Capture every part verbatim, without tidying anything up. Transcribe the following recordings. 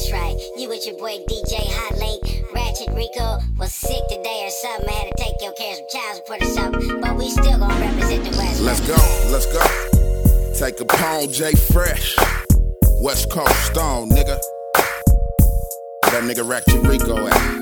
That's right, you with your boy D J Hot Late. Ratchet Rico was sick today or something. I had to take your care of some child support or something. But we still gonna represent the West. Let's go, let's go. Take a pound, J Fresh. West Coast Stone, nigga. Where that nigga Ratchet Rico at?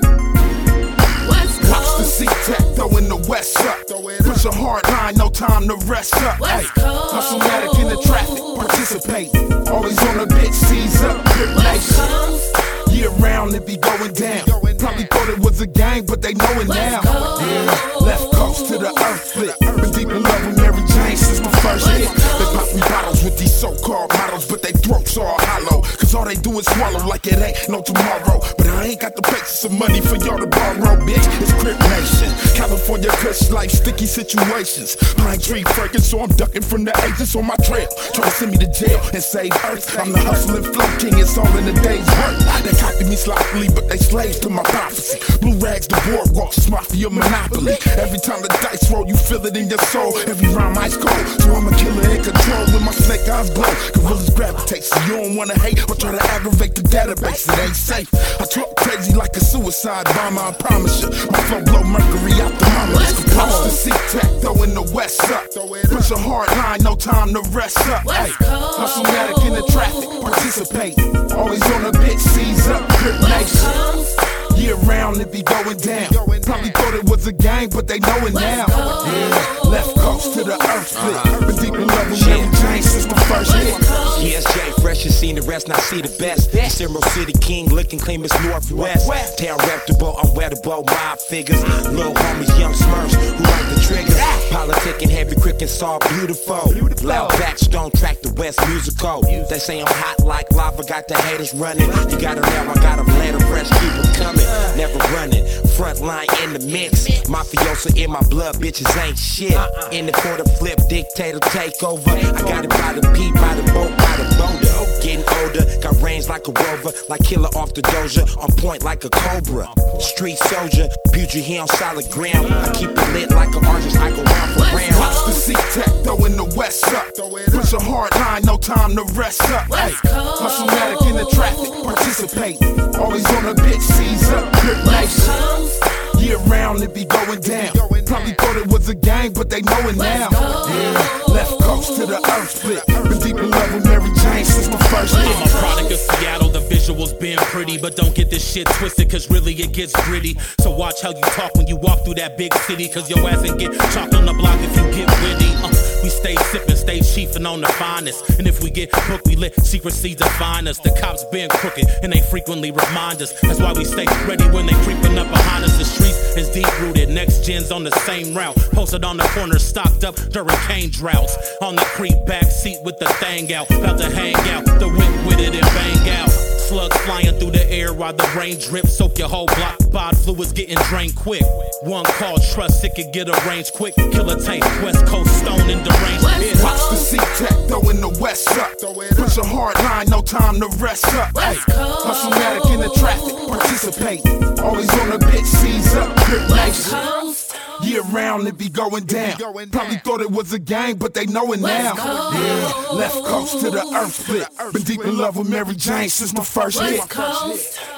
Watch the C-Tech, throwing the West up. Push a hard line, no time to rest up. Hey, hustle-matic in the traffic, participate. Always on the bitch, seize up, grip nation. Year round, it be going down. Probably thought it was a gang, but they know it now. Yeah, left coast to the earth flip. Been deep in love with Mary Jane since my first hit. They pop me bottles with these so-called models, but they throats all hollow. Cause all they do is swallow like it ain't no tomorrow. But I ain't got the patience of money for y'all to borrow, bitch. It's Crip Nation. California cush life, sticky situations. Pine tree freaking, so I'm ducking from the agents on my trail. Try to send me to jail and save Earth. I'm the hustling flow king, it's all in the day's work. They copy me sloppily, but they slaves to my prophecy. Blue rags, the boardwalks, it's mafia monopoly. Every time the dice roll, you feel it in your soul. Every rhyme ice cold, so I'm a killer in control when my snake eyes glow. Gorillas gravitate, so you don't wanna hate or try to aggravate the database. It ain't safe. I talk crazy like a suicide bomber, I promise you. My flow blow mercury out the mama. Watch the C-Tech, throwing the West up. Push a hard line, no time to rest up. Hey, hustle-matic in the traffic, participate. Always on a bitch, seize up, grip nation. Year round, it be going down. Probably thought it was a gang, but they know it now. Yeah, left coast to the earth flip. Been deep in love with Mary Jane since my first hit. Yeah, it's Jay Fresh, you seen the rest, now see the best. Emerald City King, looking clean, Miss Northwest. Town reputable, unwettable, mob figures. Little homies, young smurfs, who like the triggers. Politicking, heavy, quick, and soft, beautiful. Loud back, stone track, the West musical. They say I'm hot like lava, got the haters running. You got 'em now, I got 'em later, fresh, keep 'em coming. Never running, front line in the mix. Mafioso in my blood, bitches ain't shit. In the quarter flip, dictator takeover. I got it by the P, by the boat, by the boulder. Getting older, got range like a rover, like killer off the doja, on point like a cobra. Street soldier, Puget here on solid ground. I keep it lit like an artist, I go round for round. Watch the C-Tech, throwing the West up. Push a hard line, no time to rest up. Hey, hustle-matic in the traffic, participate. Always on a bitch, seize up, grip nation. Year round, it be going down. Probably thought it was a gang, but they know it now. Yeah, left coast to the earth flip. Been deep in love with Mary Jane since my first hit. I'm a product of Seattle, the visuals been pretty, but don't get this shit twisted, cause really it gets gritty. So watch how you talk when you walk through that big city, cause your ass ain't get chalked on the block if you get witty. Uh, we stay sippin', stay chiefin' on the finest. And if we get booked, we let secrecy define us. The cops been crooked, and they frequently remind us. That's why we stay ready when they creepin' up behind us. The streets is deep rooted, next gen's on the same route. Posted on the corner, stocked up during cane droughts. On the creep back seat with the thing out, about to hang out, the whip with it and bang out. Slugs flying through the air while the rain drips. Soak your whole block, bod fluids getting drained quick. One call, trust it could get arranged quick. Killer tank, West Coast stone in deranged. Yeah. Watch the C-Tech, throwing the West up. Push a hard line, no time to rest up. Hey, hustle-matic in the traffic, participate. Always on a bitch, seize up, grip nation. Year round, it be going down. Probably thought it was a gang, but they know it now. Yeah, left coast to the earth flip. Been deep in love with Mary Jane since my first hit.